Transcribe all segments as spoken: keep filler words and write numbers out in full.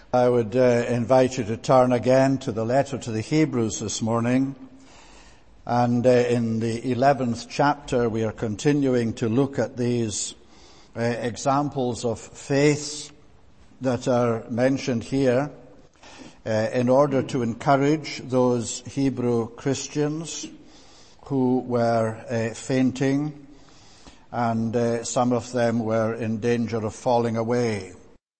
I would uh, invite you to turn again to the letter to the Hebrews this morning. And uh, in the eleventh chapter, we are continuing to look at these uh, examples of faith that are mentioned here uh, in order to encourage those Hebrew Christians who were uh, fainting, and uh, some of them were in danger of falling away.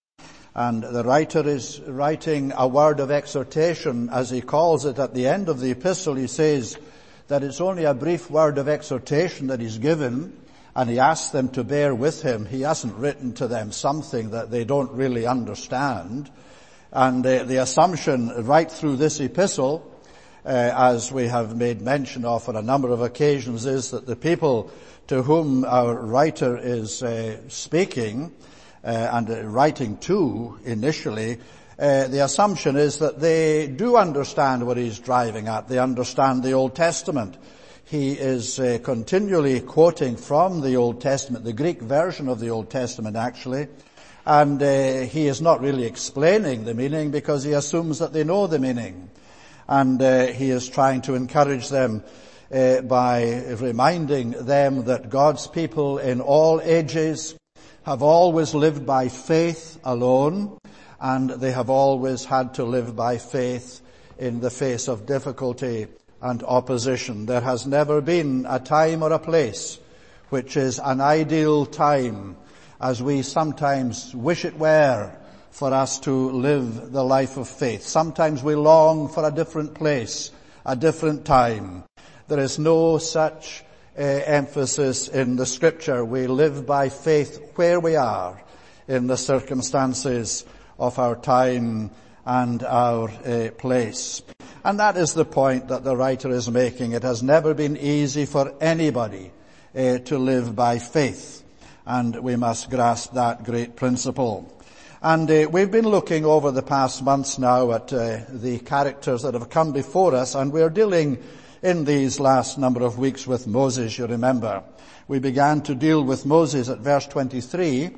And the writer is writing a word of exhortation, as he calls it at the end of the epistle. He says that it's only a brief word of exhortation that he's given, and he asks them to bear with him. He hasn't written to them something that they don't really understand. And uh, the assumption right through this epistle, uh, as we have made mention of on a number of occasions, is that the people to whom our writer is uh, speaking Uh, and uh, writing to initially, uh, the assumption is that they do understand what he's driving at. They understand the Old Testament. He is uh, continually quoting from the Old Testament, the Greek version of the Old Testament actually, and uh, he is not really explaining the meaning because he assumes that they know the meaning. And uh, he is trying to encourage them uh, by reminding them that God's people in all ages have always lived by faith alone, and they have always had to live by faith in the face of difficulty and opposition. There has never been a time or a place which is an ideal time, as we sometimes wish it were, for us to live the life of faith. Sometimes we long for a different place, a different time. There is no such Uh, emphasis in the scripture. We live by faith where we are in the circumstances of our time and our uh, place. And that is the point that the writer is making. It has never been easy for anybody uh, to live by faith, and we must grasp that great principle. And uh, we've been looking over the past months now at uh, the characters that have come before us, and we're dealing in these last number of weeks with Moses. You remember, we began to deal with Moses at verse twenty-three,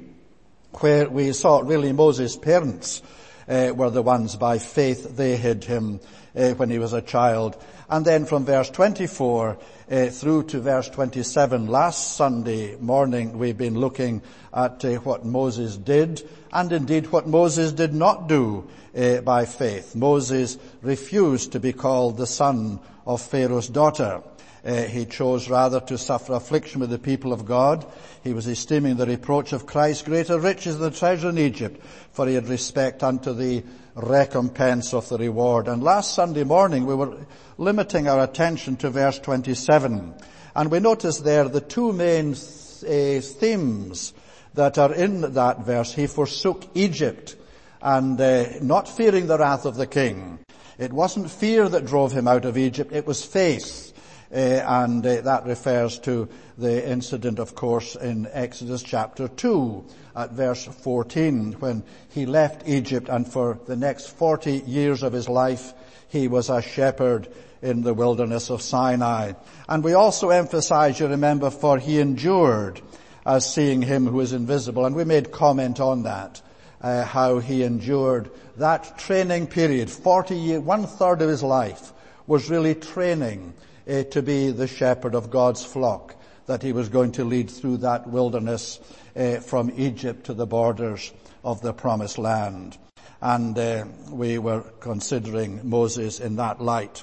where we saw really Moses' parents uh, were the ones by faith. They hid him uh, when he was a child. And then from verse twenty-four uh, through to verse twenty-seven, last Sunday morning, we've been looking at uh, what Moses did, and indeed what Moses did not do uh, by faith. Moses refused to be called the son of Pharaoh's daughter. Uh, he chose rather to suffer affliction with the people of God. He was esteeming the reproach of Christ greater riches than the treasure in Egypt, for he had respect unto the recompense of the reward. And last Sunday morning we were limiting our attention to verse twenty-seven. And we noticed there the two main uh, themes that are in that verse. He forsook Egypt, and uh, not fearing the wrath of the king. It wasn't fear that drove him out of Egypt, it was faith. Uh, and uh, that refers to the incident, of course, in Exodus chapter two at verse fourteen, when he left Egypt, and for the next forty years of his life he was a shepherd in the wilderness of Sinai. And we also emphasize, you remember, for he endured as seeing him who is invisible. And we made comment on that. Uh, how he endured that training period. Forty years, one third of his life was really training uh, to be the shepherd of God's flock that he was going to lead through that wilderness uh, from Egypt to the borders of the promised land. And uh, we were considering Moses in that light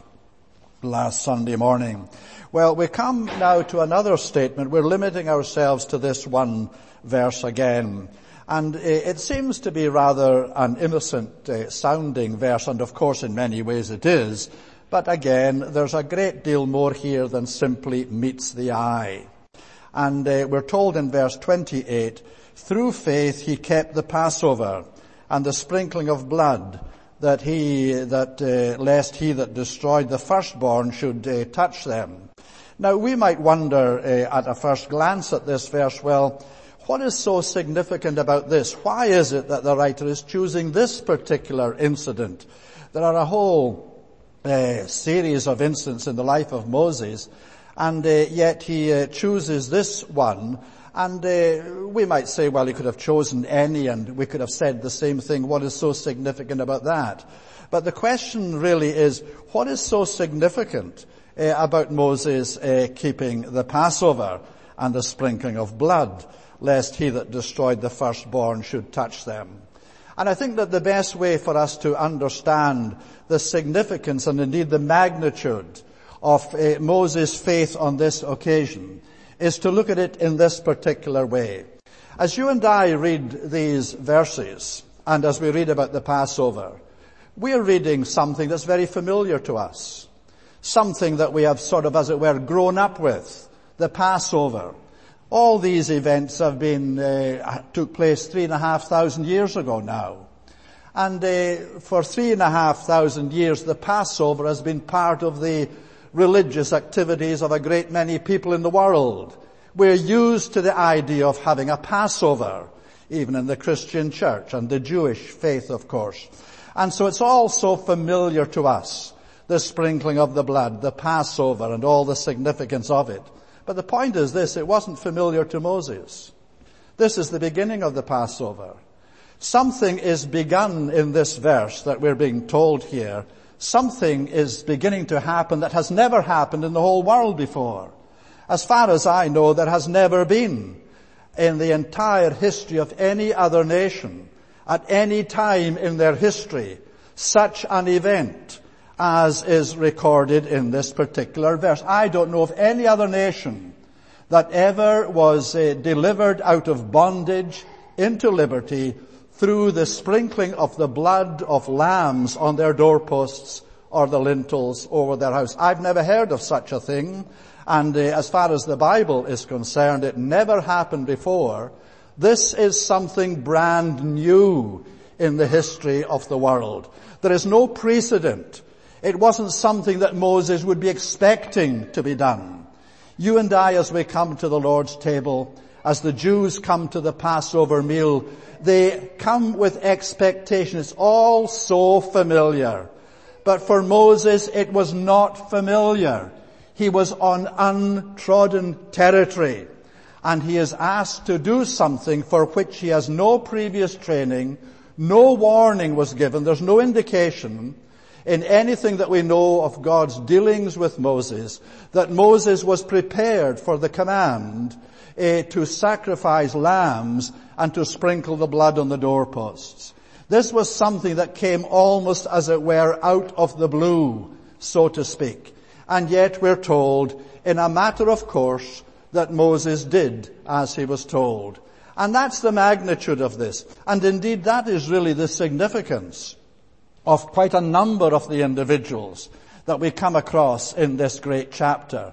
last Sunday morning. Well, we come now to another statement. We're limiting ourselves to this one verse again. And it seems to be rather an innocent uh, sounding verse, and of course in many ways it is. But again, there's a great deal more here than simply meets the eye. And uh, we're told in verse twenty-eight, through faith he kept the Passover and the sprinkling of blood, that he, that uh, lest he that destroyed the firstborn should uh, touch them. Now we might wonder uh, at a first glance at this verse, well, what is so significant about this? Why is it that the writer is choosing this particular incident? There are a whole uh, series of incidents in the life of Moses, and uh, yet he uh, chooses this one And uh, we might say, well, he could have chosen any, and we could have said the same thing. What is so significant about that? But the question really is, what is so significant uh, about Moses uh, keeping the Passover and the sprinkling of blood, lest he that destroyed the firstborn should touch them? And I think that the best way for us to understand the significance and indeed the magnitude of uh, Moses' faith on this occasion is to look at it in this particular way. As you and I read these verses, and as we read about the Passover, we are reading something that's very familiar to us. Something that we have sort of, as it were, grown up with. The Passover. All these events have been, uh, took place three and a half thousand years ago now. And uh, for three and a half thousand years, the Passover has been part of the religious activities of a great many people in the world. We're used to the idea of having a Passover, even in the Christian church and the Jewish faith, of course. And so it's all so familiar to us, the sprinkling of the blood, the Passover, and all the significance of it. But the point is this, it wasn't familiar to Moses. This is the beginning of the Passover. Something is begun in this verse that we're being told here. Something is beginning to happen that has never happened in the whole world before. As far as I know, there has never been in the entire history of any other nation, at any time in their history, such an event as is recorded in this particular verse. I don't know of any other nation that ever was uh, delivered out of bondage into liberty through the sprinkling of the blood of lambs on their doorposts or the lintels over their house. I've never heard of such a thing, and uh, as far as the Bible is concerned, it never happened before. This is something brand new in the history of the world. There is no precedent. It wasn't something that Moses would be expecting to be done. You and I, as we come to the Lord's table, as the Jews come to the Passover meal, they come with expectation. It's all so familiar. But for Moses, it was not familiar. He was on untrodden territory. And he is asked to do something for which he has no previous training. No warning was given. There's no indication in anything that we know of God's dealings with Moses that Moses was prepared for the command uh, to sacrifice lambs and to sprinkle the blood on the doorposts. This was something that came almost, as it were, out of the blue, so to speak. And yet we're told, in a matter of course, that Moses did as he was told. And that's the magnitude of this. And indeed, that is really the significance of quite a number of the individuals that we come across in this great chapter.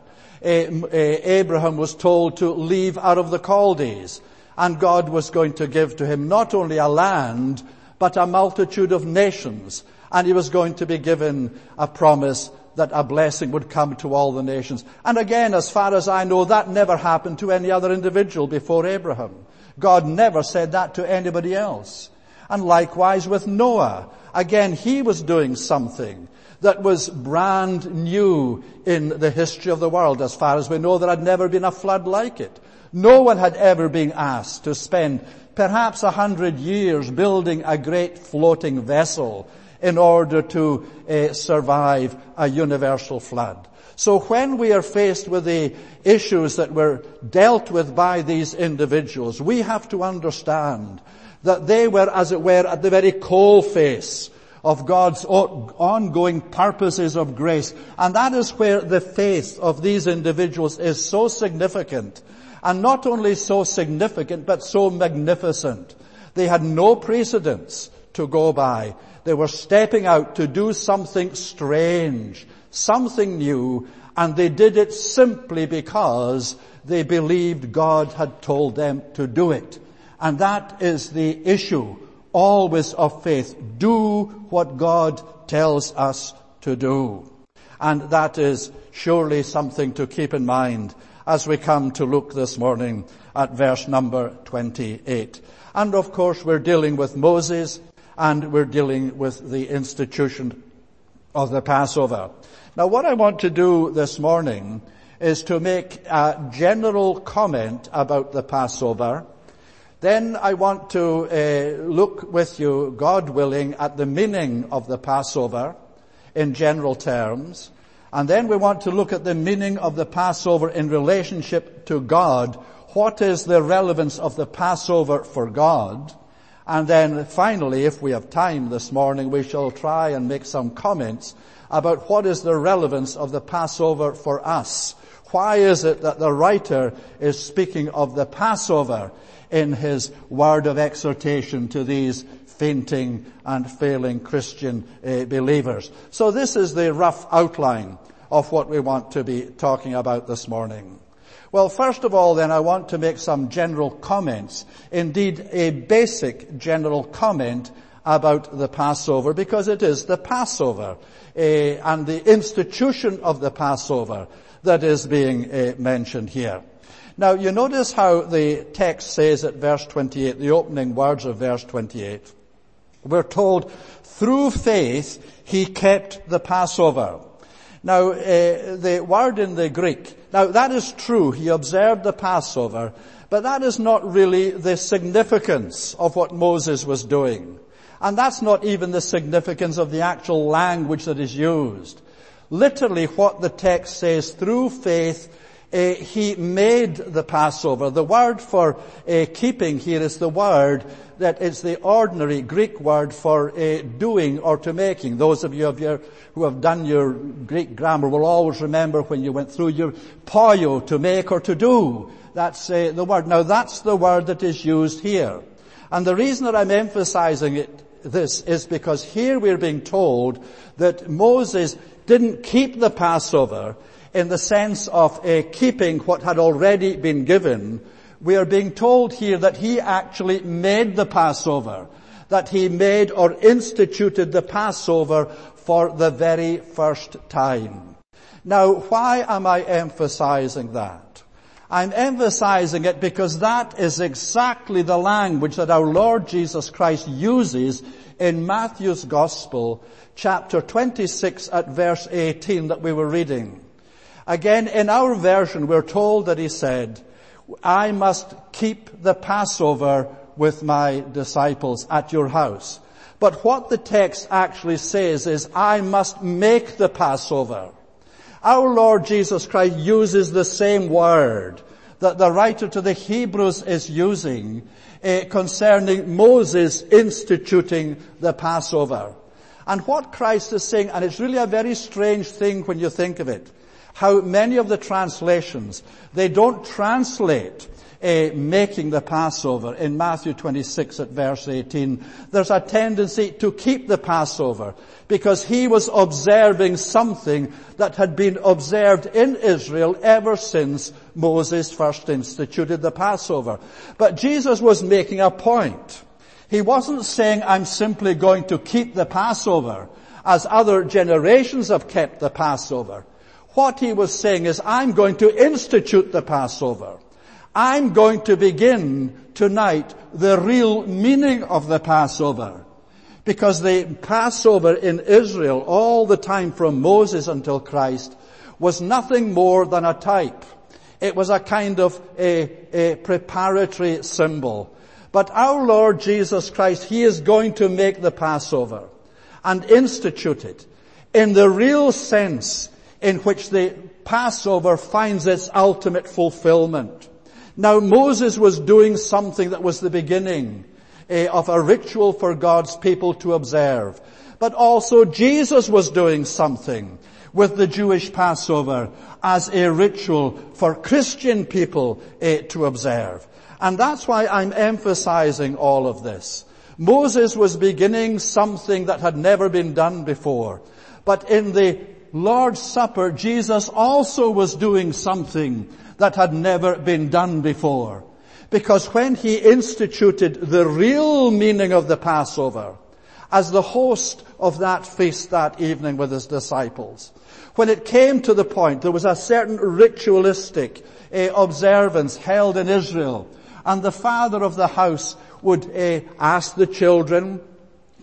Abraham was told to leave out of the Chaldees, and God was going to give to him not only a land, but a multitude of nations. And he was going to be given a promise that a blessing would come to all the nations. And again, as far as I know, that never happened to any other individual before Abraham. God never said that to anybody else. And likewise with Noah. Again, he was doing something that was brand new in the history of the world. As far as we know, there had never been a flood like it. No one had ever been asked to spend perhaps a hundred years building a great floating vessel in order to uh, survive a universal flood. So when we are faced with the issues that were dealt with by these individuals, we have to understand that they were, as it were, at the very coalface of God's ongoing purposes of grace. And that is where the faith of these individuals is so significant. And not only so significant, but so magnificent. They had no precedents to go by. They were stepping out to do something strange, something new, and they did it simply because they believed God had told them to do it. And that is the issue, always, of faith. Do what God tells us to do. And that is surely something to keep in mind as we come to look this morning at verse number twenty-eight. And of course we're dealing with Moses, and we're dealing with the institution of the Passover. Now what I want to do this morning is to make a general comment about the Passover. Then I want to uh, look with you, God willing, at the meaning of the Passover in general terms. And then we want to look at the meaning of the Passover in relationship to God. What is the relevance of the Passover for God? And then finally, if we have time this morning, we shall try and make some comments about what is the relevance of the Passover for us. Why is it that the writer is speaking of the Passover in his word of exhortation to these fainting and failing Christian uh, believers? So this is the rough outline of what we want to be talking about this morning. Well, first of all, then, I want to make some general comments, indeed a basic general comment about the Passover, because it is the Passover uh, and the institution of the Passover that is being uh, mentioned here. Now, you notice how the text says at verse twenty-eight, the opening words of verse twenty-eight. We're told, through faith he kept the Passover. Now, uh, the word in the Greek, now that is true, he observed the Passover, but that is not really the significance of what Moses was doing. And that's not even the significance of the actual language that is used. Literally what the text says, through faith uh, he made the Passover. The word for uh, keeping here is the word that is the ordinary Greek word for uh, doing or to making. Those of you of your, who have done your Greek grammar will always remember when you went through your poio, to make or to do. That's uh, the word. Now that's the word that is used here. And the reason that I'm emphasizing it, this, is because here we're being told that Moses didn't keep the Passover in the sense of uh, keeping what had already been given. We are being told here that he actually made the Passover, that he made or instituted the Passover for the very first time. Now, why am I emphasizing that? I'm emphasizing it because that is exactly the language that our Lord Jesus Christ uses in Matthew's Gospel, chapter twenty-six at verse eighteen that we were reading. Again, in our version, we're told that he said, I must keep the Passover with my disciples at your house. But what the text actually says is, I must make the Passover. Our Lord Jesus Christ uses the same word that the writer to the Hebrews is using uh, concerning Moses instituting the Passover. And what Christ is saying, and it's really a very strange thing when you think of it, how many of the translations, they don't translate uh, making the Passover in Matthew twenty-six at verse eighteen. There's a tendency to keep the Passover because he was observing something that had been observed in Israel ever since Moses first instituted the Passover. But Jesus was making a point. He wasn't saying, I'm simply going to keep the Passover as other generations have kept the Passover. What he was saying is, I'm going to institute the Passover. I'm going to begin tonight the real meaning of the Passover. Because the Passover in Israel, all the time from Moses until Christ, was nothing more than a type. It was a kind of a, a preparatory symbol. But our Lord Jesus Christ, he is going to make the Passover and institute it in the real sense in which the Passover finds its ultimate fulfillment. Now, Moses was doing something that was the beginning uh, of a ritual for God's people to observe. But also Jesus was doing something with the Jewish Passover as a ritual for Christian people uh, to observe. And that's why I'm emphasizing all of this. Moses was beginning something that had never been done before. But in the Lord's Supper, Jesus also was doing something that had never been done before. Because when he instituted the real meaning of the Passover as the host of that feast that evening with his disciples, when it came to the point, there was a certain ritualistic uh, observance held in Israel, and the father of the house would uh, ask the children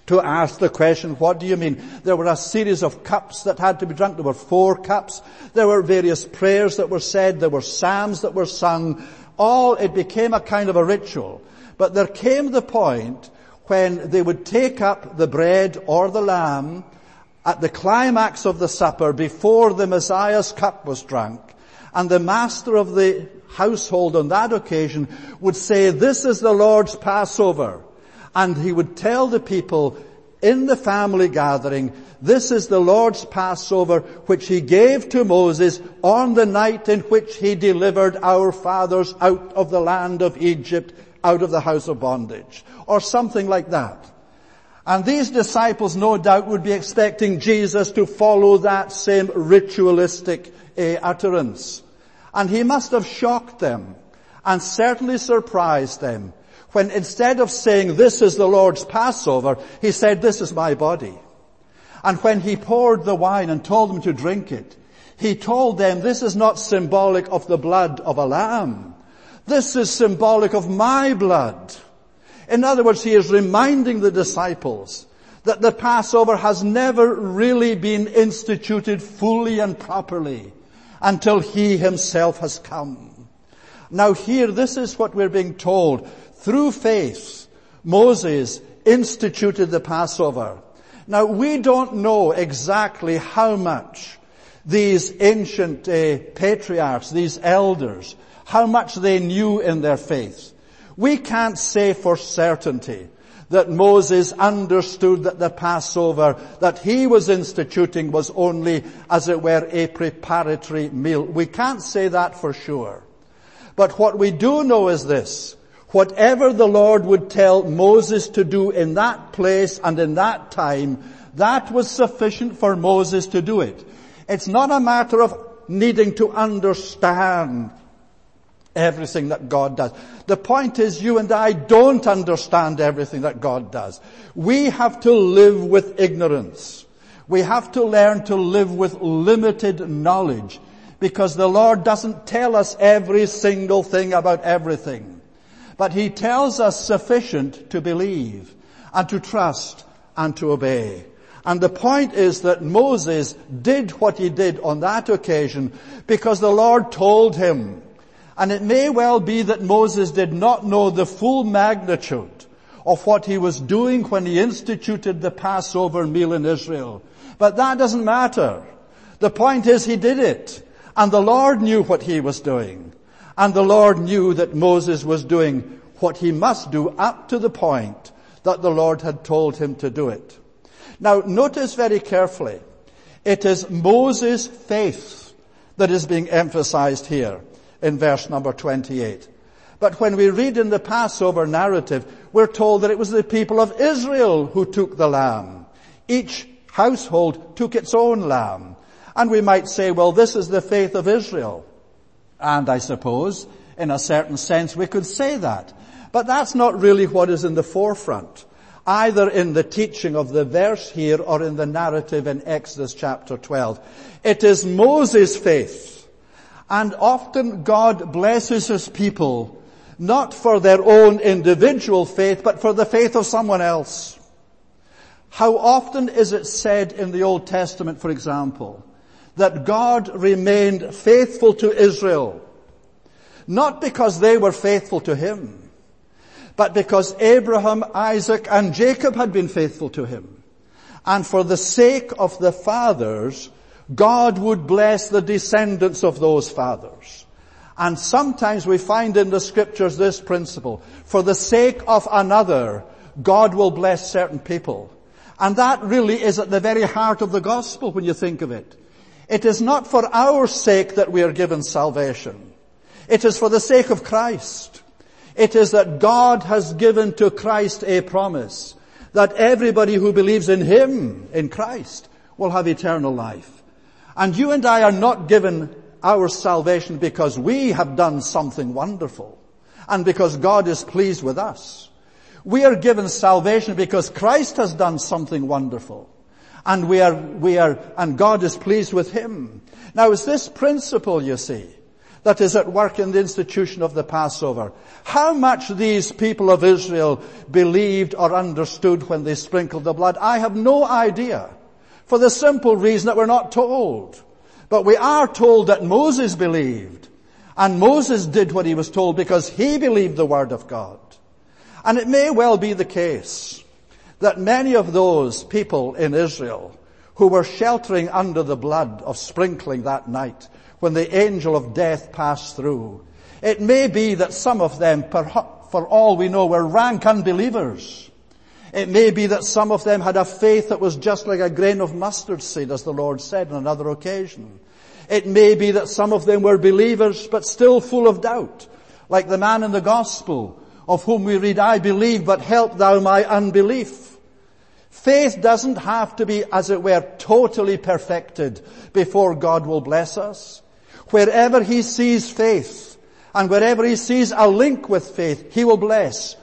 to ask the question, what do you mean? There were a series of cups that had to be drunk. There were four cups. There were various prayers that were said. There were psalms that were sung. All, it became a kind of a ritual. But there came the point when they would take up the bread or the lamb at the climax of the supper before the Messiah's cup was drunk, and the master of the household on that occasion would say, "This is the Lord's Passover." And he would tell the people in the family gathering, "This is the Lord's Passover, which he gave to Moses on the night in which he delivered our fathers out of the land of Egypt, out of the house of bondage," or something like that. And these disciples, no doubt, would be expecting Jesus to follow that same ritualistic uh, utterance. And he must have shocked them and certainly surprised them when instead of saying, "This is the Lord's Passover," he said, "This is my body." And when he poured the wine and told them to drink it, he told them, "This is not symbolic of the blood of a lamb. This is symbolic of my blood." In other words, he is reminding the disciples that the Passover has never really been instituted fully and properly until he himself has come. Now here, this is what we're being told. Through faith, Moses instituted the Passover. Now we don't know exactly how much these ancient uh, patriarchs, these elders, how much they knew in their faith. We can't say for certainty that Moses understood that the Passover that he was instituting was only, as it were, a preparatory meal. We can't say that for sure. But what we do know is this: whatever the Lord would tell Moses to do in that place and in that time, that was sufficient for Moses to do it. It's not a matter of needing to understand everything that God does. The point is, you and I don't understand everything that God does. We have to live with ignorance. We have to learn to live with limited knowledge, because the Lord doesn't tell us every single thing about everything. But he tells us sufficient to believe and to trust and to obey. And the point is that Moses did what he did on that occasion because the Lord told him. And it may well be that Moses did not know the full magnitude of what he was doing when he instituted the Passover meal in Israel. But that doesn't matter. The point is, he did it. And the Lord knew what he was doing. And the Lord knew that Moses was doing what he must do up to the point that the Lord had told him to do it. Now, notice very carefully, it is Moses' faith that is being emphasized here in verse number twenty-eight. But when we read in the Passover narrative, we're told that it was the people of Israel who took the lamb. Each household took its own lamb. And we might say, well, this is the faith of Israel. And I suppose, in a certain sense, we could say that. But that's not really what is in the forefront, either in the teaching of the verse here or in the narrative in Exodus chapter twelve. It is Moses' faith. And often God blesses his people not for their own individual faith, but for the faith of someone else. How often is it said in the Old Testament, for example, that God remained faithful to Israel, not because they were faithful to him, but because Abraham, Isaac, and Jacob had been faithful to him. And for the sake of the fathers, God would bless the descendants of those fathers. And sometimes we find in the scriptures this principle: for the sake of another, God will bless certain people. And that really is at the very heart of the gospel when you think of it. It is not for our sake that we are given salvation. It is for the sake of Christ. It is that God has given to Christ a promise that everybody who believes in him, in Christ, will have eternal life. And you and I are not given our salvation because we have done something wonderful and because God is pleased with us. We are given salvation because Christ has done something wonderful, and we are, we are, and God is pleased with him. Now it's this principle, you see, that is at work in the institution of the Passover. How much these people of Israel believed or understood when they sprinkled the blood, I have no idea, for the simple reason that we're not told. But we are told that Moses believed, and Moses did what he was told because he believed the word of God. And it may well be the case that many of those people in Israel who were sheltering under the blood of sprinkling that night when the angel of death passed through, it may be that some of them, for all we know, were rank unbelievers. It may be that some of them had a faith that was just like a grain of mustard seed, as the Lord said on another occasion. It may be that some of them were believers, but still full of doubt, like the man in the gospel, of whom we read, I believe, but help thou my unbelief. Faith doesn't have to be, as it were, totally perfected before God will bless us. Wherever he sees faith, and wherever he sees a link with faith, he will bless.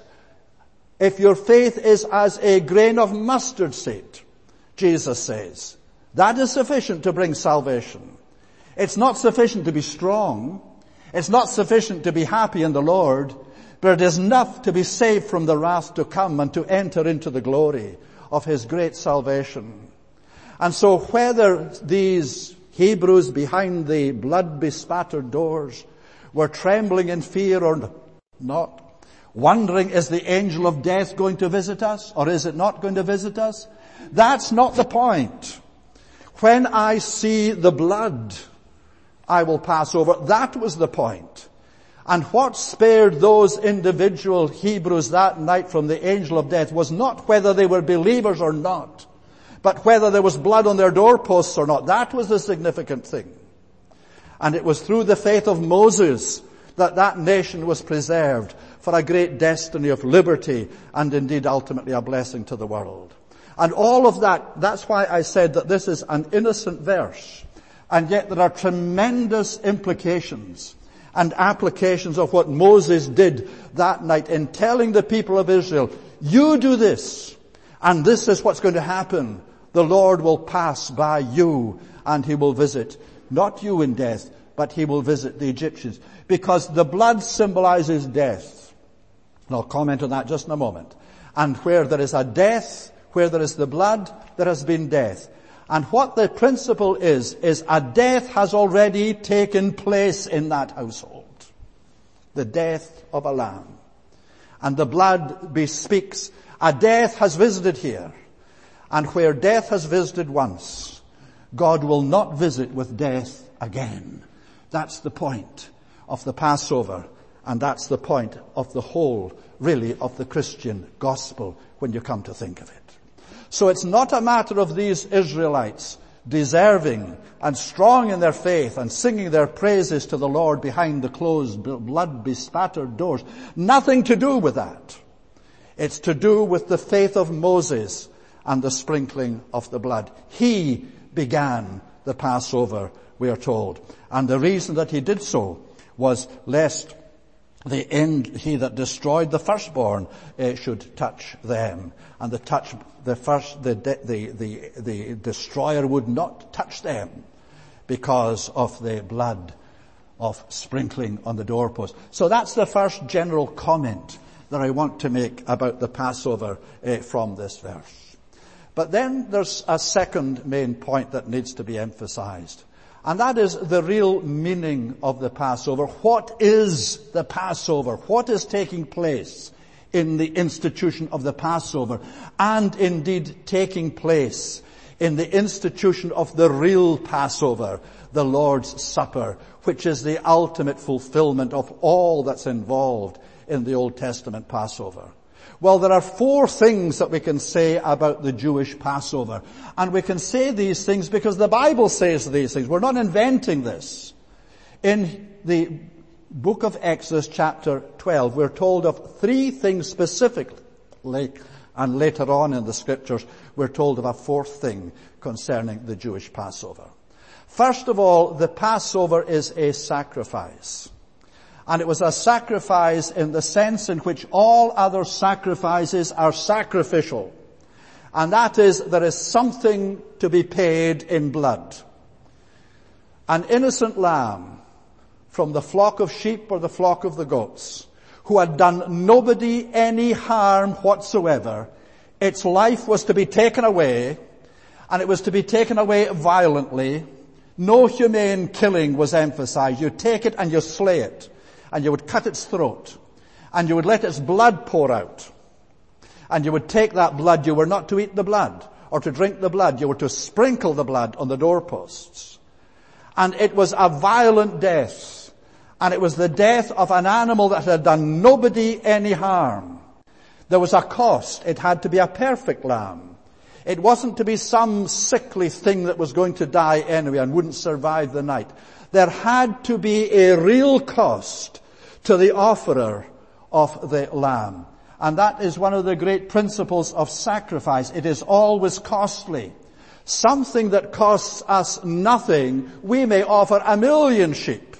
If your faith is as a grain of mustard seed, Jesus says, that is sufficient to bring salvation. It's not sufficient to be strong. It's not sufficient to be happy in the Lord, but it is enough to be saved from the wrath to come and to enter into the glory of his great salvation. And so whether these Hebrews behind the blood-bespattered doors were trembling in fear or not, wondering, is the angel of death going to visit us or is it not going to visit us? That's not the point. When I see the blood, I will pass over. That was the point. And what spared those individual Hebrews that night from the angel of death was not whether they were believers or not, but whether there was blood on their doorposts or not. That was the significant thing. And it was through the faith of Moses that that nation was preserved for a great destiny of liberty and indeed ultimately a blessing to the world. And all of that, that's why I said that this is an innocent verse. And yet there are tremendous implications and applications of what Moses did that night in telling the people of Israel, you do this, and this is what's going to happen. The Lord will pass by you, and he will visit, not you in death, but he will visit the Egyptians. Because the blood symbolizes death. And I'll comment on that just in a moment. And where there is a death, where there is the blood, there has been death. And what the principle is, is a death has already taken place in that household. The death of a lamb. And the blood bespeaks a death has visited here. And where death has visited once, God will not visit with death again. That's the point of the Passover. And that's the point of the whole, really, of the Christian gospel when you come to think of it. So it's not a matter of these Israelites deserving and strong in their faith and singing their praises to the Lord behind the closed, blood-bespattered doors. Nothing to do with that. It's to do with the faith of Moses and the sprinkling of the blood. He began the Passover, we are told. And the reason that he did so was lest the end, he that destroyed the firstborn uh, should touch them. And the touch, the first, the, the, the, the destroyer would not touch them because of the blood of sprinkling on the doorpost. So that's the first general comment that I want to make about the Passover uh, from this verse. But then there's a second main point that needs to be emphasized. And that is the real meaning of the Passover. What is the Passover? What is taking place in the institution of the Passover? And indeed taking place in the institution of the real Passover, the Lord's Supper, which is the ultimate fulfillment of all that's involved in the Old Testament Passover. Well, there are four things that we can say about the Jewish Passover. And we can say these things because the Bible says these things. We're not inventing this. In the book of Exodus chapter twelve, we're told of three things specifically. And later on in the scriptures, we're told of a fourth thing concerning the Jewish Passover. First of all, the Passover is a sacrifice. And it was a sacrifice in the sense in which all other sacrifices are sacrificial. And that is, there is something to be paid in blood. An innocent lamb from the flock of sheep or the flock of the goats, who had done nobody any harm whatsoever, its life was to be taken away, and it was to be taken away violently. No humane killing was emphasized. You take it and you slay it, and you would cut its throat, and you would let its blood pour out. And you would take that blood. You were not to eat the blood or to drink the blood. You were to sprinkle the blood on the doorposts. And it was a violent death. And it was the death of an animal that had done nobody any harm. There was a cost. It had to be a perfect lamb. It wasn't to be some sickly thing that was going to die anyway and wouldn't survive the night. There had to be a real cost to the offerer of the lamb. And that is one of the great principles of sacrifice. It is always costly. Something that costs us nothing, we may offer a million sheep.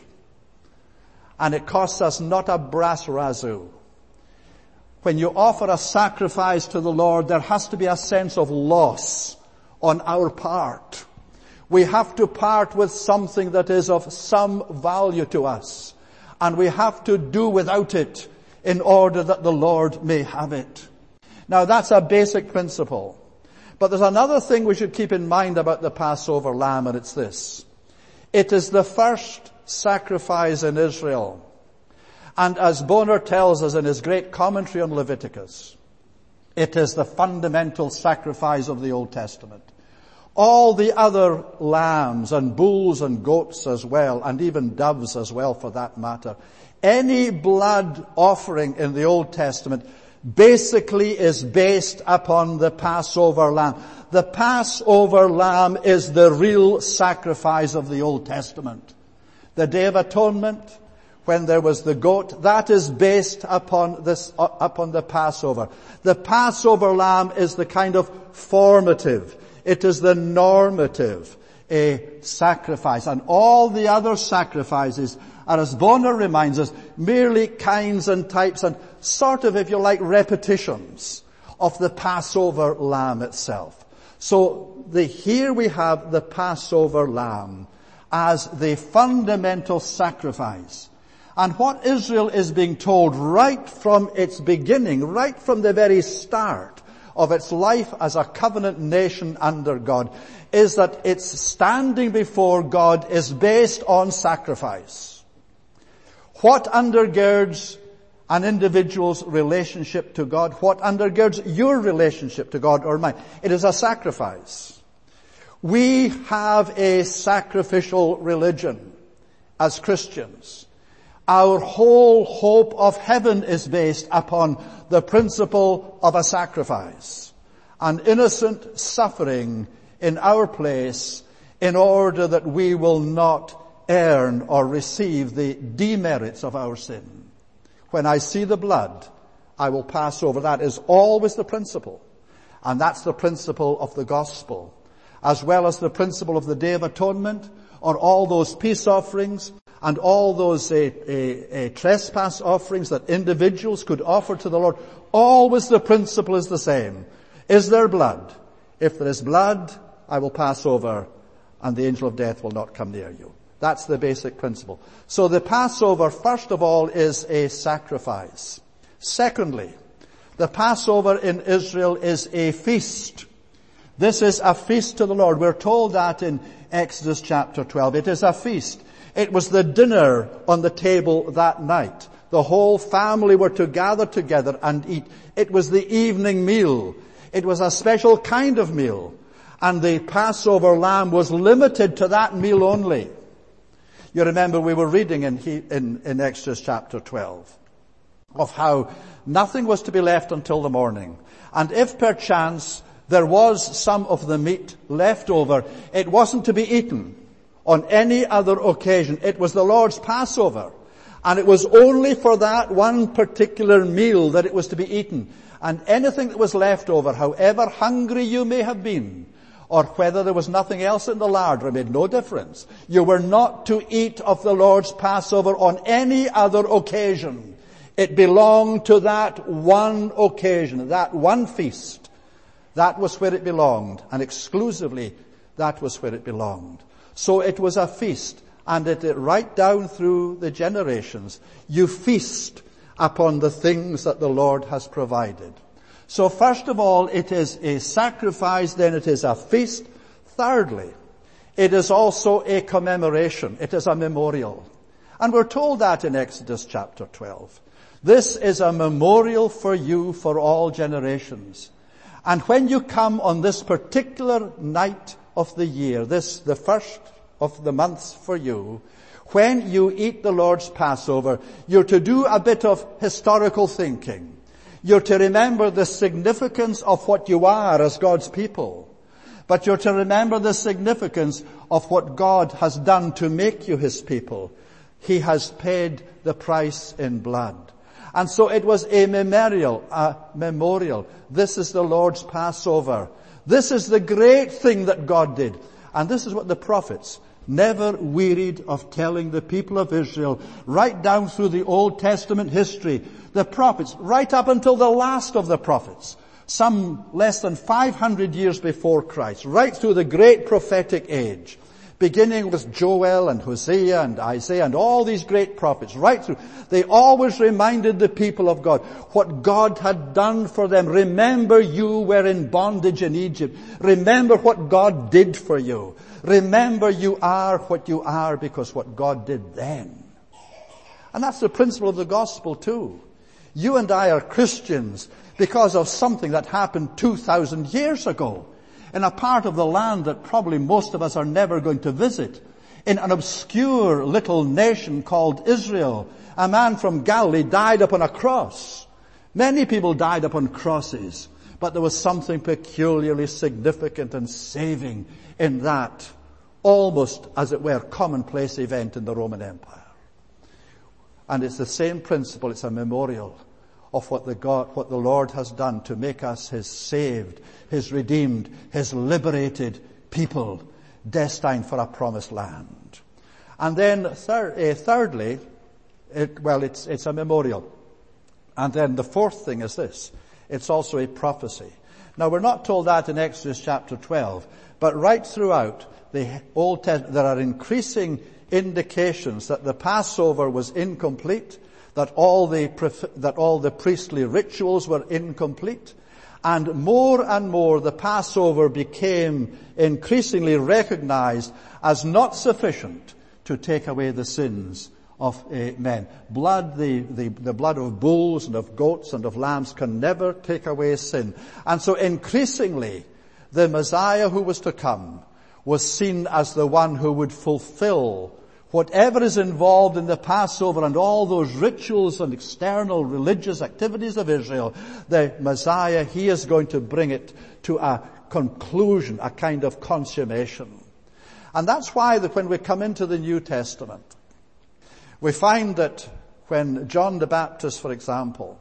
And it costs us not a brass razoo. When you offer a sacrifice to the Lord, there has to be a sense of loss on our part. We have to part with something that is of some value to us. And we have to do without it in order that the Lord may have it. Now that's a basic principle. But there's another thing we should keep in mind about the Passover lamb, and it's this. It is the first sacrifice in Israel. And as Boner tells us in his great commentary on Leviticus, it is the fundamental sacrifice of the Old Testament. All the other lambs and bulls and goats as well, and even doves as well for that matter, any blood offering in the Old Testament basically is based upon the Passover lamb. The Passover lamb is the real sacrifice of the Old Testament. The Day of Atonement, when there was the goat, that is based upon this, uh, upon the Passover. The Passover lamb is the kind of formative. It is the normative, a sacrifice. And all the other sacrifices are, as Boner reminds us, merely kinds and types and sort of, if you like, repetitions of the Passover lamb itself. So the, here we have the Passover lamb as the fundamental sacrifice. And what Israel is being told right from its beginning, right from the very start of its life as a covenant nation under God, is that its standing before God is based on sacrifice. What undergirds an individual's relationship to God? What undergirds your relationship to God or mine? It is a sacrifice. We have a sacrificial religion as Christians. Our whole hope of heaven is based upon the principle of a sacrifice, an innocent suffering in our place in order that we will not earn or receive the demerits of our sin. When I see the blood, I will pass over. That is always the principle. And that's the principle of the gospel, as well as the principle of the Day of Atonement, or all those peace offerings, and all those uh, uh, uh, trespass offerings that individuals could offer to the Lord. Always the principle is the same. Is there blood? If there is blood, I will pass over, and the angel of death will not come near you. That's the basic principle. So the Passover, first of all, is a sacrifice. Secondly, the Passover in Israel is a feast. This is a feast to the Lord. We're told that in Exodus chapter twelve. It is a feast. It was the dinner on the table that night. The whole family were to gather together and eat. It was the evening meal. It was a special kind of meal. And the Passover lamb was limited to that meal only. You remember we were reading in, in, in Exodus chapter twelve of how nothing was to be left until the morning. And if perchance there was some of the meat left over, it wasn't to be eaten on any other occasion. It was the Lord's Passover. And it was only for that one particular meal that it was to be eaten. And anything that was left over, however hungry you may have been, or whether there was nothing else in the larder, it made no difference. You were not to eat of the Lord's Passover on any other occasion. It belonged to that one occasion, that one feast. That was where it belonged, and exclusively that was where it belonged. So it was a feast, and it, it right down through the generations, you feast upon the things that the Lord has provided. So first of all, it is a sacrifice, then it is a feast. Thirdly, it is also a commemoration. It is a memorial. And we're told that in Exodus chapter twelve. This is a memorial for you for all generations. And when you come on this particular night of the year, this, the first of the months for you, when you eat the Lord's Passover, you're to do a bit of historical thinking. You're to remember the significance of what you are as God's people. But you're to remember the significance of what God has done to make you His people. He has paid the price in blood. And so it was a memorial, a memorial. This is the Lord's Passover. This is the great thing that God did. And this is what the prophets never wearied of telling the people of Israel, right down through the Old Testament history. The prophets, right up until the last of the prophets, some less than five hundred years before Christ, right through the great prophetic age, beginning with Joel and Hosea and Isaiah and all these great prophets, right through. They always reminded the people of God what God had done for them. Remember, you were in bondage in Egypt. Remember what God did for you. Remember, you are what you are because what God did then. And that's the principle of the gospel too. You and I are Christians because of something that happened two thousand years ago. In a part of the land that probably most of us are never going to visit, in an obscure little nation called Israel, a man from Galilee died upon a cross. Many people died upon crosses, but there was something peculiarly significant and saving in that, almost as it were, commonplace event in the Roman Empire. And it's the same principle, it's a memorial of what the God, what the Lord has done to make us His saved, His redeemed, His liberated people, destined for a promised land. And then thir- uh, thirdly, it, well, it's, it's a memorial. And then the fourth thing is this. It's also a prophecy. Now we're not told that in Exodus chapter twelve, but right throughout the Old Testament there are increasing indications that the Passover was incomplete, that all the, that all the priestly rituals were incomplete. And more and more the Passover became increasingly recognized as not sufficient to take away the sins of uh, men. Blood, the, the, the blood of bulls and of goats and of lambs can never take away sin. And so increasingly the Messiah who was to come was seen as the one who would fulfill whatever is involved in the Passover and all those rituals and external religious activities of Israel. The Messiah, He is going to bring it to a conclusion, a kind of consummation. And that's why that when we come into the New Testament, we find that when John the Baptist, for example,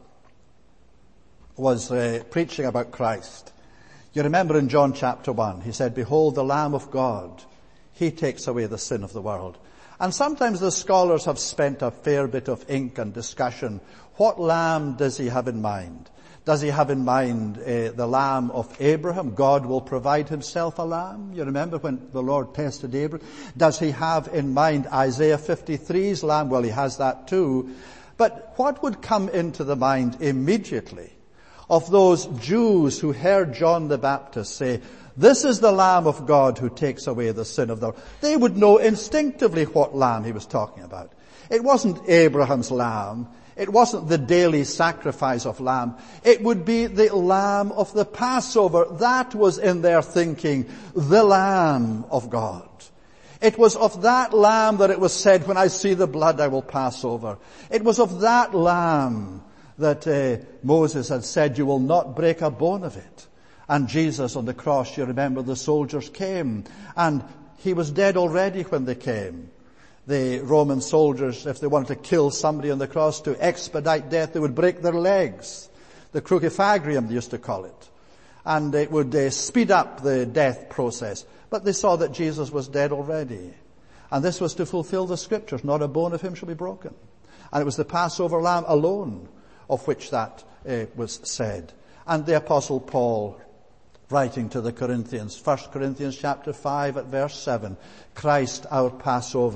was uh, preaching about Christ, you remember in John chapter one, he said, "Behold the Lamb of God, He takes away the sin of the world." And sometimes the scholars have spent a fair bit of ink and discussion. What lamb does He have in mind? Does He have in mind uh, the lamb of Abraham? God will provide Himself a lamb. You remember when the Lord tested Abraham? Does He have in mind Isaiah fifty-three's lamb? Well, He has that too. But what would come into the mind immediately of those Jews who heard John the Baptist say, "This is the Lamb of God who takes away the sin of the world"? They would know instinctively what lamb he was talking about. It wasn't Abraham's lamb. It wasn't the daily sacrifice of lamb. It would be the lamb of the Passover. That was in their thinking, the Lamb of God. It was of that lamb that it was said, "When I see the blood, I will pass over." It was of that lamb that uh, Moses had said, "You will not break a bone of it." And Jesus on the cross, you remember the soldiers came, and He was dead already when they came. The Roman soldiers, if they wanted to kill somebody on the cross to expedite death, they would break their legs. The crucifagrium, they used to call it. And it would uh, speed up the death process. But they saw that Jesus was dead already. And this was to fulfill the scriptures. Not a bone of Him shall be broken. And it was the Passover lamb alone of which that uh, was said. And the Apostle Paul, writing to the Corinthians, First Corinthians chapter five at verse seven, "Christ our Passover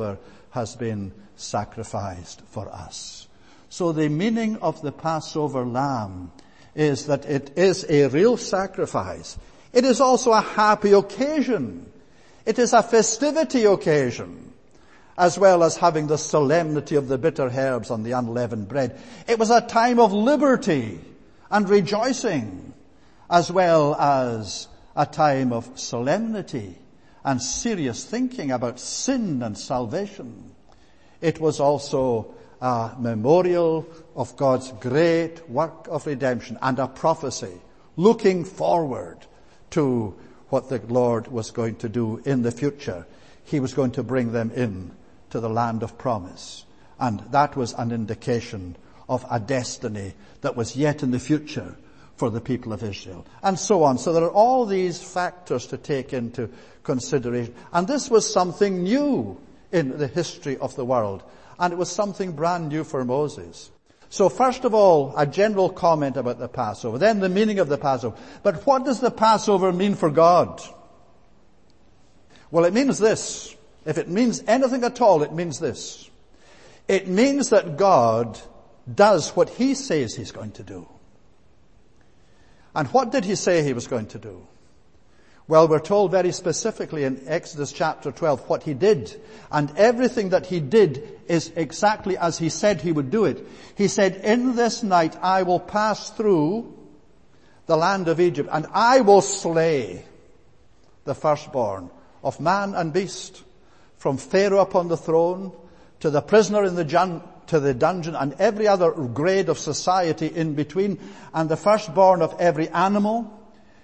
has been sacrificed for us. So the meaning of the Passover lamb is that it is a real sacrifice. It is also a happy occasion. It is a festivity occasion, as well as having the solemnity of the bitter herbs on the unleavened bread. It was a time of liberty and rejoicing, as well as a time of solemnity and serious thinking about sin and salvation. It was also a memorial of God's great work of redemption and a prophecy looking forward to what the Lord was going to do in the future. He was going to bring them in to the land of promise. And that was an indication of a destiny that was yet in the future for the people of Israel. And so on. So there are all these factors to take into consideration. And this was something new in the history of the world. And it was something brand new for Moses. So first of all, a general comment about the Passover. Then the meaning of the Passover. But what does the Passover mean for God? Well, it means this. If it means anything at all, it means this. It means that God does what he says he's going to do. And what did he say he was going to do? Well, we're told very specifically in Exodus chapter twelve what he did. And everything that he did is exactly as he said he would do it. He said, in this night I will pass through the land of Egypt, and I will slay the firstborn of man and beast, from Pharaoh upon the throne to the prisoner in the jun- to the dungeon, and every other grade of society in between, and the firstborn of every animal.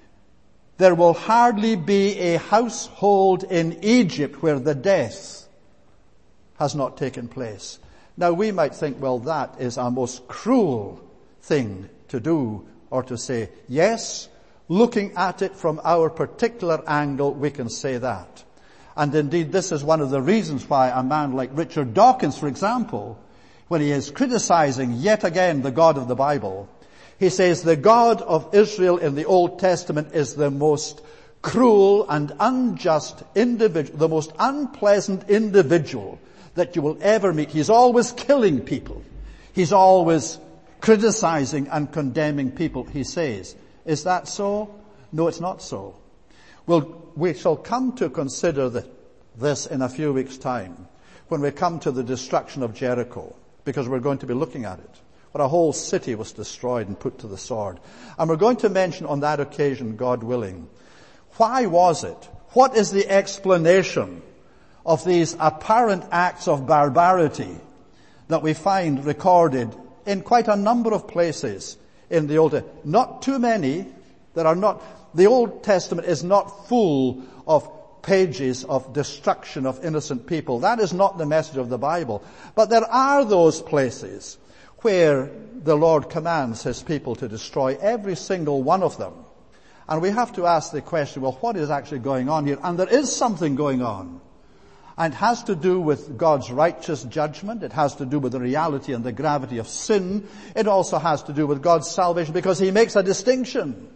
There will hardly be a household in Egypt where the death has not taken place. Now we might think, well, that is a most cruel thing to do or to say. Yes, looking at it from our particular angle, we can say that. And indeed, this is one of the reasons why a man like Richard Dawkins, for example, when he is criticizing yet again the God of the Bible, he says the God of Israel in the Old Testament is the most cruel and unjust individual, the most unpleasant individual that you will ever meet. He's always killing people. He's always criticizing and condemning people, he says. Is that so? No, it's not so. Well, we shall come to consider the, this in a few weeks' time when we come to the destruction of Jericho, because we're going to be looking at it. Where a whole city was destroyed and put to the sword. And we're going to mention on that occasion, God willing, why was it? What is the explanation of these apparent acts of barbarity that we find recorded in quite a number of places in the Old Testament? Not too many. There are not, the Old Testament is not full of pages of destruction of innocent people. That is not the message of the Bible. But there are those places where the Lord commands his people to destroy every single one of them. And we have to ask the question, well, what is actually going on here? And there is something going on. And it has to do with God's righteous judgment. It has to do with the reality and the gravity of sin. It also has to do with God's salvation, because he makes a distinction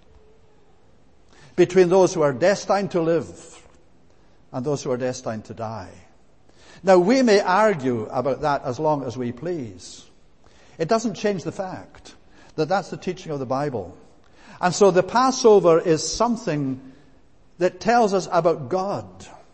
between those who are destined to live and those who are destined to die. Now, we may argue about that as long as we please. It doesn't change the fact that that's the teaching of the Bible. And so the Passover is something that tells us about God.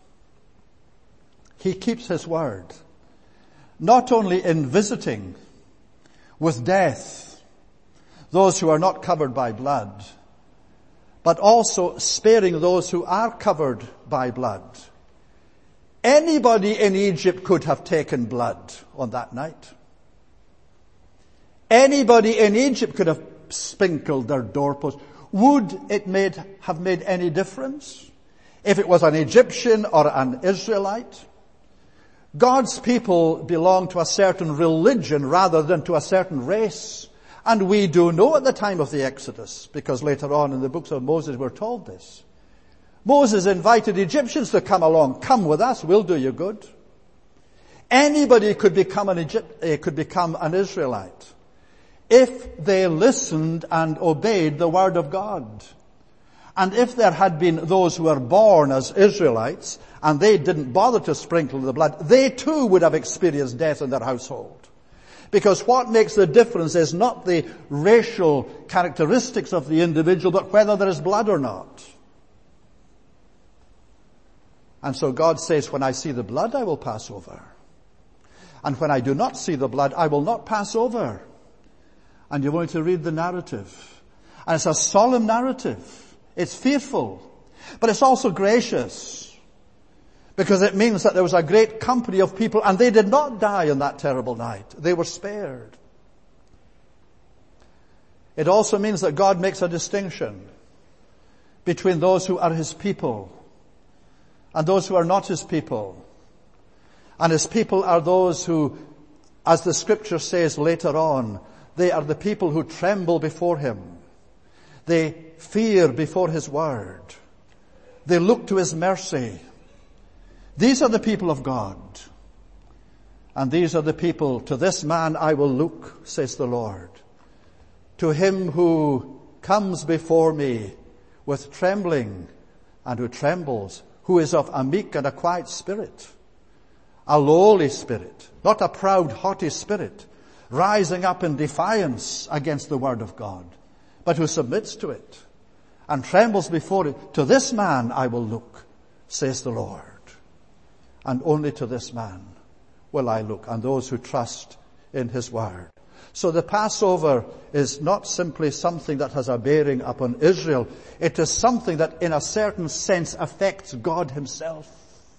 He keeps his word, not only in visiting with death those who are not covered by blood, but also sparing those who are covered by blood. Anybody in Egypt could have taken blood on that night. Anybody in Egypt could have sprinkled their doorposts. Would it made, have made any difference if it was an Egyptian or an Israelite? God's people belong to a certain religion rather than to a certain race. And we do know at the time of the Exodus, because later on in the books of Moses we're told this. Moses invited Egyptians to come along. Come with us, we'll do you good. Anybody could become an Egypt, uh, could become an Israelite if they listened and obeyed the word of God. And if there had been those who were born as Israelites, and they didn't bother to sprinkle the blood, they too would have experienced death in their household. Because what makes the difference is not the racial characteristics of the individual, but whether there is blood or not. And so God says, when I see the blood, I will pass over. And when I do not see the blood, I will not pass over. And you're going to read the narrative. And it's a solemn narrative. It's fearful. But it's also gracious. Because it means that there was a great company of people and they did not die on that terrible night. They were spared. It also means that God makes a distinction between those who are His people and those who are not His people. And His people are those who, as the scripture says later on, they are the people who tremble before Him. They fear before His word. They look to His mercy. These are the people of God. And these are the people, to this man I will look, says the Lord. To him who comes before me with trembling and who trembles, who is of a meek and a quiet spirit, a lowly spirit, not a proud, haughty spirit, rising up in defiance against the word of God, but who submits to it and trembles before it. To this man I will look, says the Lord. And only to this man will I look, and those who trust in His word. So the Passover is not simply something that has a bearing upon Israel. It is something that in a certain sense affects God Himself.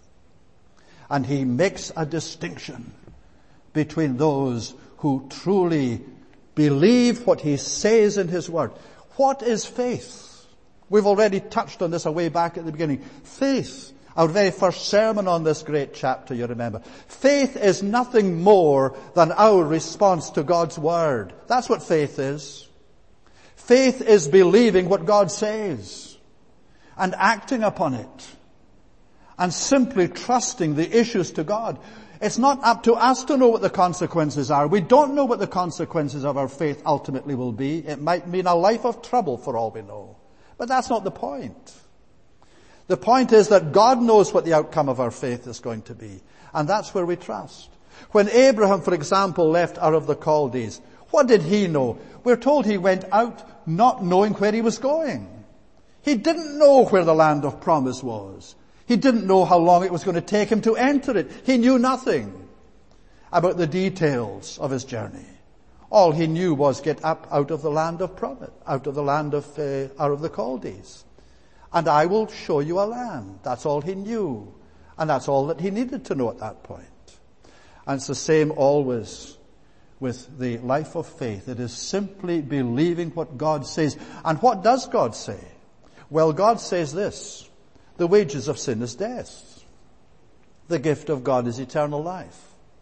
And He makes a distinction between those who truly believe what He says in His word. What is faith? We've already touched on this away back at the beginning. Faith. Our very first sermon on this great chapter, you remember. Faith is nothing more than our response to God's word. That's what faith is. Faith is believing what God says and acting upon it and simply trusting the issues to God. It's not up to us to know what the consequences are. We don't know what the consequences of our faith ultimately will be. It might mean a life of trouble for all we know. But that's not the point. The point is that God knows what the outcome of our faith is going to be. And that's where we trust. When Abraham, for example, left Ur of the Chaldees, what did he know? We're told he went out not knowing where he was going. He didn't know where the land of promise was. He didn't know how long it was going to take him to enter it. He knew nothing about the details of his journey. All he knew was get up out of the land of promise, out of the land of uh, Ur of the Chaldees. And I will show you a land. That's all he knew. And that's all that he needed to know at that point. And it's the same always with the life of faith. It is simply believing what God says. And what does God say? Well, God says this: the wages of sin is death. The gift of God is eternal life.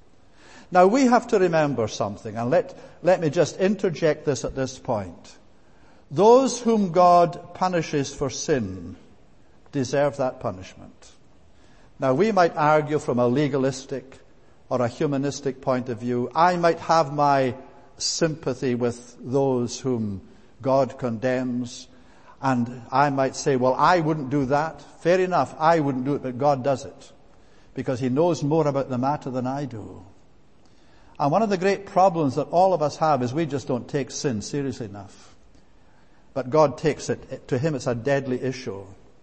Now we have to remember something, and let, let me just interject this at this point. Those whom God punishes for sin deserve that punishment. Now we might argue from a legalistic or a humanistic point of view. I might have my sympathy with those whom God condemns, and I might say, well, I wouldn't do that. Fair enough, I wouldn't do it, but God does it, because He knows more about the matter than I do. And one of the great problems that all of us have is we just don't take sin seriously enough. But God takes it. To Him it's a deadly issue.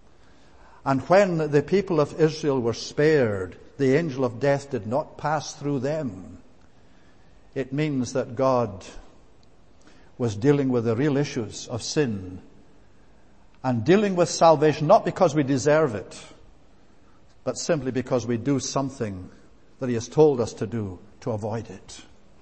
And when the people of Israel were spared, the angel of death did not pass through them. It means that God was dealing with the real issues of sin and dealing with salvation, not because we deserve it, but simply because we do something that He has told us to do to avoid it.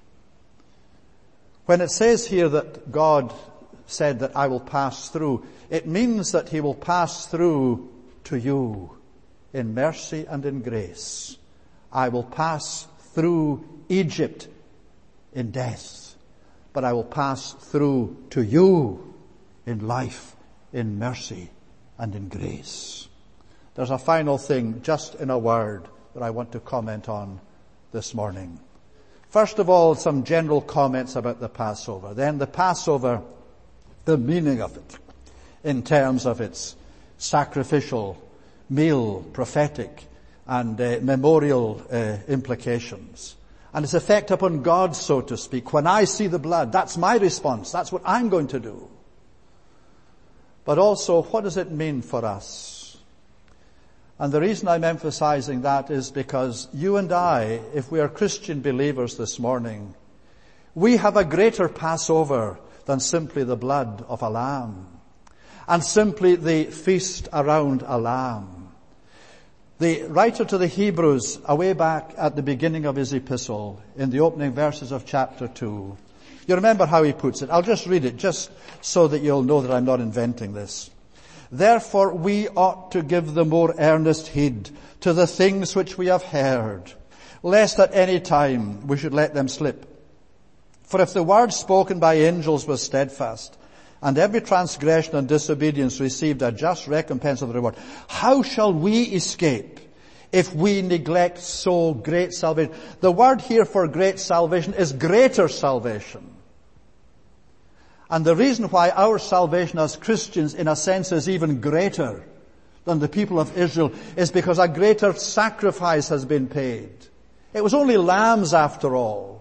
When it says here that God said that I will pass through, it means that He will pass through to you in mercy and in grace. I will pass through Egypt in death, but I will pass through to you in life, in mercy and in grace. There's a final thing, just in a word, that I want to comment on this morning. First of all, some general comments about the Passover. Then the Passover, the meaning of it in terms of its sacrificial, meal, prophetic, and uh, memorial uh, implications. And its effect upon God, so to speak. When I see the blood, that's my response. That's what I'm going to do. But also, what does it mean for us? And the reason I'm emphasizing that is because you and I, if we are Christian believers this morning, we have a greater Passover than simply the blood of a lamb and simply the feast around a lamb. The writer to the Hebrews, away back at the beginning of his epistle, in the opening verses of chapter two, you remember how he puts it. I'll just read it, just so that you'll know that I'm not inventing this. Therefore we ought to give the more earnest heed to the things which we have heard, lest at any time we should let them slip. For if the word spoken by angels was steadfast, and every transgression and disobedience received a just recompense of the reward, how shall we escape if we neglect so great salvation? The word here for great salvation is greater salvation. And the reason why our salvation as Christians, in a sense, is even greater than the people of Israel is because a greater sacrifice has been paid. It was only lambs after all.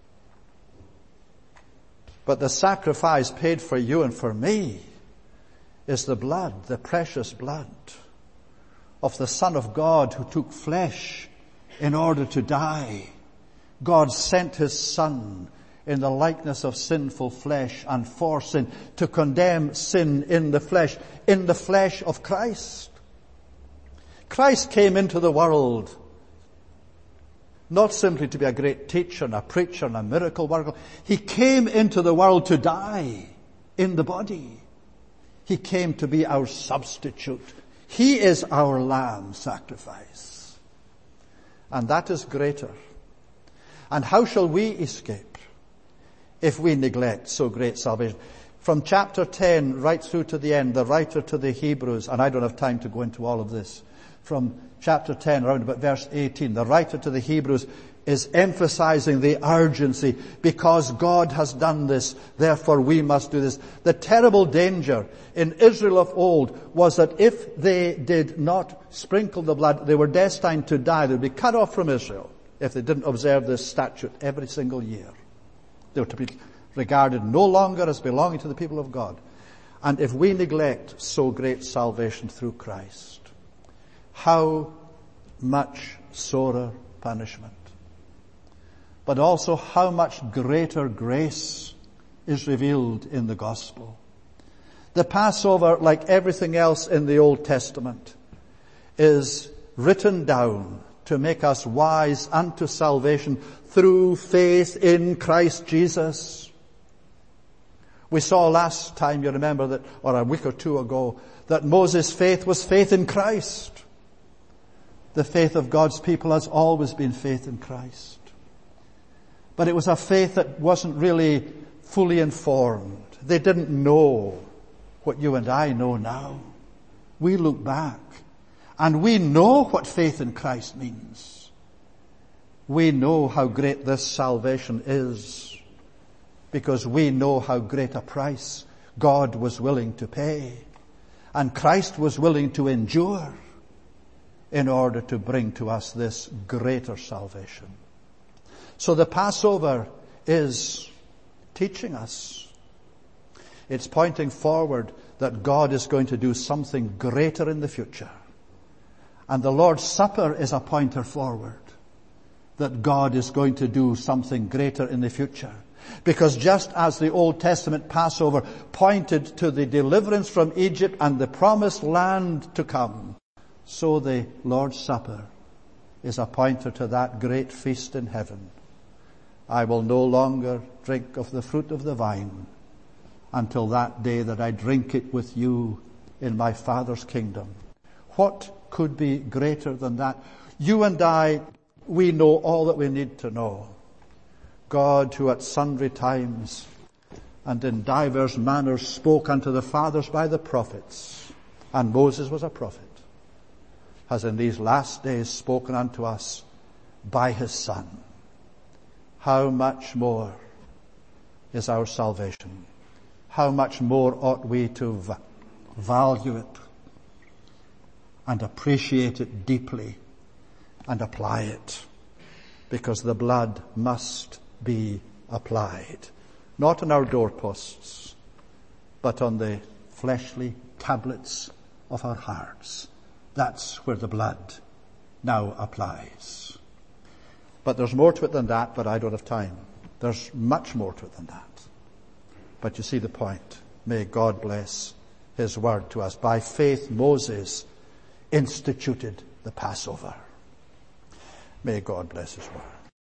But the sacrifice paid for you and for me is the blood, the precious blood of the Son of God who took flesh in order to die. God sent his Son in the likeness of sinful flesh and for sin to condemn sin in the flesh, in the flesh of Christ. Christ came into the world not simply to be a great teacher and a preacher and a miracle worker. He came into the world to die in the body. He came to be our substitute. He is our lamb sacrifice. And that is greater. And how shall we escape if we neglect so great salvation? From chapter ten right through to the end, the writer to the Hebrews, and I don't have time to go into all of this, from chapter ten, around about verse eighteen, the writer to the Hebrews is emphasizing the urgency. Because God has done this, therefore we must do this. The terrible danger in Israel of old was that if they did not sprinkle the blood, they were destined to die. They would be cut off from Israel if they didn't observe this statute every single year. They were to be regarded no longer as belonging to the people of God. And if we neglect so great salvation through Christ, how much sorer punishment. But also how much greater grace is revealed in the gospel. The Passover, like everything else in the Old Testament, is written down to make us wise unto salvation through faith in Christ Jesus. We saw last time, you remember that, or a week or two ago, that Moses' faith was faith in Christ. The faith of God's people has always been faith in Christ. But it was a faith that wasn't really fully informed. They didn't know what you and I know now. We look back and we know what faith in Christ means. We know how great this salvation is because we know how great a price God was willing to pay and Christ was willing to endure in order to bring to us this greater salvation. So the Passover is teaching us. It's pointing forward that God is going to do something greater in the future. And the Lord's Supper is a pointer forward that God is going to do something greater in the future. Because just as the Old Testament Passover pointed to the deliverance from Egypt and the promised land to come, so the Lord's Supper is a pointer to that great feast in heaven. I will no longer drink of the fruit of the vine until that day that I drink it with you in my Father's kingdom. What could be greater than that? You and I, we know all that we need to know. God, who at sundry times and in divers manners spoke unto the fathers by the prophets, and Moses was a prophet, has in these last days spoken unto us by his Son. How much more is our salvation? How much more ought we to value it and appreciate it deeply and apply it, because the blood must be applied, not on our doorposts, but on the fleshly tablets of our hearts. That's where the blood now applies. But there's more to it than that, but I don't have time. There's much more to it than that. But you see the point. May God bless his word to us. By faith, Moses instituted the Passover. May God bless his word.